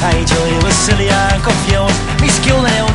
Ai, jo, it was silly and confused. Me skill and